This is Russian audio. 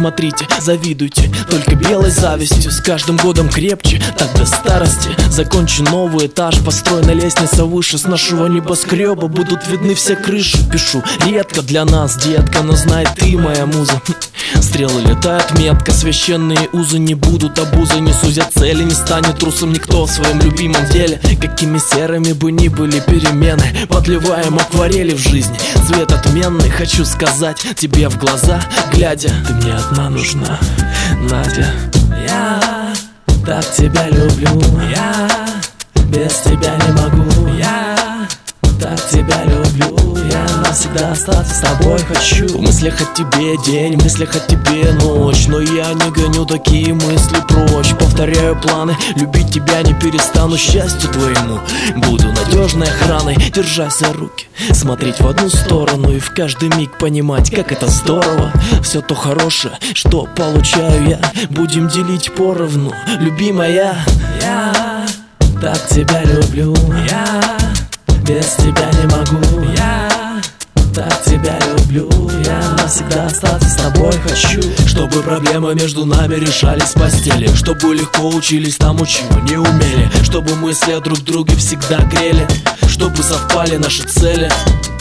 смотрите, завидуйте только белой завистью. С каждым годом крепче, так до старости. Закончу новый этаж, построена лестница выше. С нашего небоскреба будут видны все крыши. Пишу редко для нас, детка, но знай ты, моя муза. Стрелы летают метко, священные узы не будут обузой, не сузят цели, не станет трусом никто в своем любимом деле. Какими серыми бы ни были перемены, подливаем акварели в жизни, цвет отменный. Хочу сказать тебе в глаза, глядя: ты мне одна нужна, Надя. Я так тебя люблю, я без тебя не могу. Я так тебя люблю, я навсегда остаться с тобой хочу. В мыслях о тебе день, в мыслях о тебе ночь, но я не гоню такие мысли прочь. Повторяю планы, любить тебя не перестану. Счастью твоему буду надежной охраной. Держась за руки, смотреть в одну сторону и в каждый миг понимать, как это здорово. Все то хорошее, что получаю я, будем делить поровну, любимая. Я так тебя люблю, я без тебя не могу. Я так тебя люблю, я навсегда остаться с тобой хочу. Чтобы проблемы между нами решались в постели, чтобы легко учились тому, чего не умели, чтобы мысли о друг друге всегда грели, чтобы совпали наши цели.